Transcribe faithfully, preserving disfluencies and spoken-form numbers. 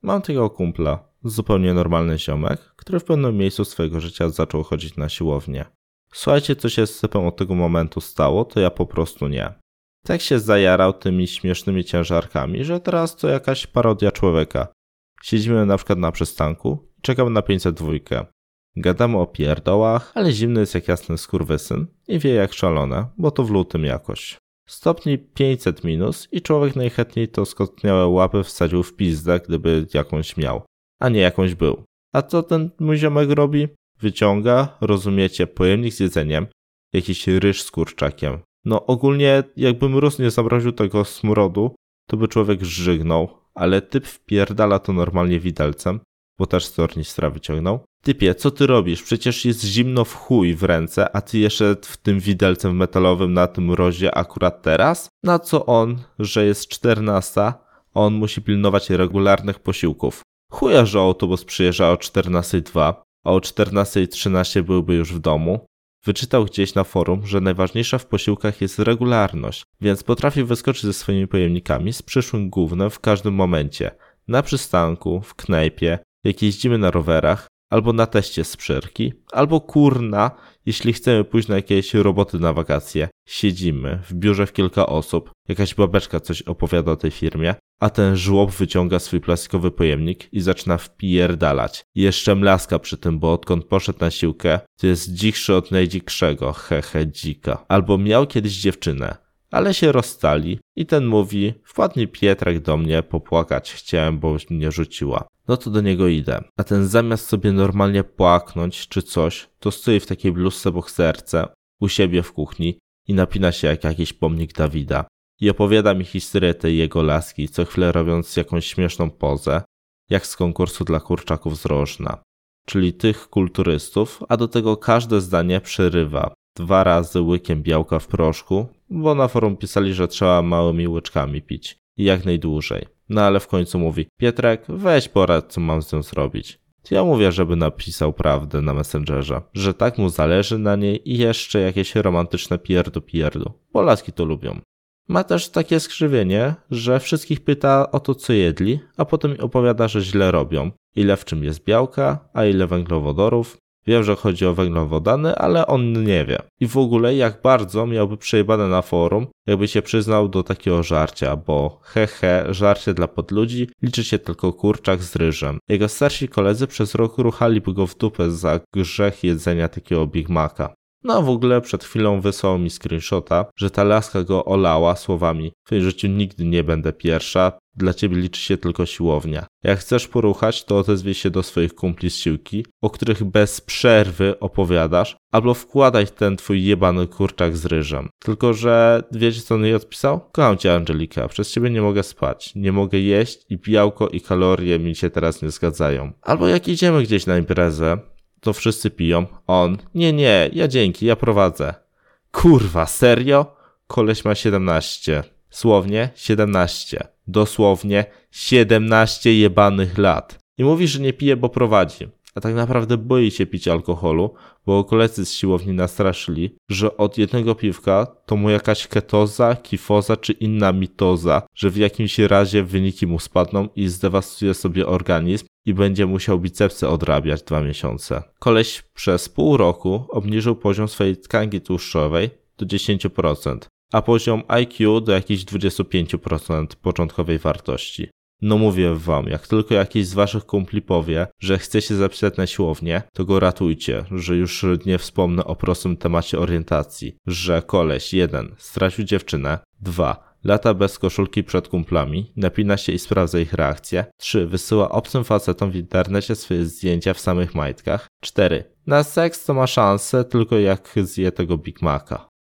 Mam takiego kumpla, zupełnie normalny ziomek, który w pewnym miejscu swojego życia zaczął chodzić na siłownię. Słuchajcie, co się z typem od tego momentu stało, to ja po prostu nie. Tak się zajarał tymi śmiesznymi ciężarkami, że teraz to jakaś parodia człowieka. Siedzimy na przykład na przystanku i czekamy na pięćset dwa. Gadamy o pierdołach, ale zimny jest jak jasny skurwysyn i wie jak szalone, bo to w lutym jakoś. Stopni pięćset minus i człowiek najchętniej to skostniałe łapy wsadził w pizdę, gdyby jakąś miał, a nie jakąś był. A co ten mój ziomek robi? Wyciąga, rozumiecie, pojemnik z jedzeniem, jakiś ryż z kurczakiem. No ogólnie jakby mróz nie zamroził tego smrodu, to by człowiek żygnął, ale typ wpierdala to normalnie widelcem, bo też z tornistra wyciągnął. Typie, co ty robisz? Przecież jest zimno w chuj w ręce, a ty jeszcze w tym widelcem metalowym na tym mrozie akurat teraz? Na co on, że jest czternasta, on musi pilnować regularnych posiłków. Chuja, że autobus przyjeżdża o czternasta dwa, a o czternasta trzynaście byłby już w domu. Wyczytał gdzieś na forum, że najważniejsza w posiłkach jest regularność, więc potrafi wyskoczyć ze swoimi pojemnikami z przyszłym gównem w każdym momencie. Na przystanku, w knajpie, jak jeździmy na rowerach, albo na teście z przyrki, albo kurna, jeśli chcemy pójść na jakieś roboty na wakacje. Siedzimy w biurze w kilka osób, jakaś babeczka coś opowiada o tej firmie, a ten żłob wyciąga swój plastikowy pojemnik i zaczyna wpierdalać. I jeszcze mlaska przy tym, bo odkąd poszedł na siłkę, to jest dzikszszy od najdzikszego, hehe dzika. Albo miał kiedyś dziewczynę, ale się rozstali i ten mówi, wpadnie Pietrek do mnie, popłakać chciałem, bo mnie rzuciła. No to do niego idę. A ten zamiast sobie normalnie płaknąć czy coś, to stoi w takiej bluzce bokserce u siebie w kuchni i napina się jak jakiś pomnik Dawida. I opowiada mi historię tej jego laski, co chwilę robiąc jakąś śmieszną pozę, jak z konkursu dla kurczaków z Rożna. Czyli tych kulturystów, a do tego każde zdanie przerywa dwa razy łykiem białka w proszku, bo na forum pisali, że trzeba małymi łyczkami pić i jak najdłużej. No ale w końcu mówi, Pietrek, weź poradź, co mam z nią zrobić. To ja mówię, żeby napisał prawdę na Messengerze, że tak mu zależy na niej i jeszcze jakieś romantyczne pierdu pierdu, bo laski to lubią. Ma też takie skrzywienie, że wszystkich pyta o to, co jedli, a potem opowiada, że źle robią. Ile w czym jest białka, a ile węglowodorów. Wiem, że chodzi o węglowodany, ale on nie wie. I w ogóle jak bardzo miałby przejebane na forum, jakby się przyznał do takiego żarcia, bo hehe, żarcie dla podludzi, liczy się tylko kurczak z ryżem. Jego starsi koledzy przez rok ruchaliby go w dupę za grzech jedzenia takiego Big Maca. No a w ogóle przed chwilą wysłał mi screenshota, że ta laska go olała słowami: w twoim życiu nigdy nie będę pierwsza, dla ciebie liczy się tylko siłownia. Jak chcesz poruchać, to odezwij się do swoich kumpli z siłki, o których bez przerwy opowiadasz, albo wkładaj ten twój jebany kurczak z ryżem. Tylko że wiecie, co on jej odpisał? Kocham cię, Angelika, przez ciebie nie mogę spać, nie mogę jeść i białko i kalorie mi się teraz nie zgadzają. Albo jak idziemy gdzieś na imprezę, to wszyscy piją, on, nie, nie, ja dzięki, ja prowadzę. Kurwa, serio? Koleś ma siedemnaście. Słownie siedemnaście. Dosłownie siedemnaście jebanych lat. I mówi, że nie pije, bo prowadzi. A tak naprawdę boi się pić alkoholu, bo koledzy z siłowni nastraszyli, że od jednego piwka to mu jakaś ketoza, kifoza czy inna mitoza, że w jakimś razie wyniki mu spadną i zdewastuje sobie organizm i będzie musiał bicepsy odrabiać dwa miesiące. Koleś przez pół roku obniżył poziom swojej tkanki tłuszczowej do dziesięć procent, a poziom I Q do jakichś dwadzieścia pięć procent początkowej wartości. No mówię wam, jak tylko jakiś z waszych kumpli powie, że chce się zapisać na siłownię, to go ratujcie, że już nie wspomnę o prostym temacie orientacji, że koleś jeden stracił dziewczynę, dwa lata bez koszulki przed kumplami, napina się i sprawdza ich reakcję, trzy wysyła obcym facetom w internecie swoje zdjęcia w samych majtkach, cztery na seks to ma szansę tylko jak zje tego Big Maca.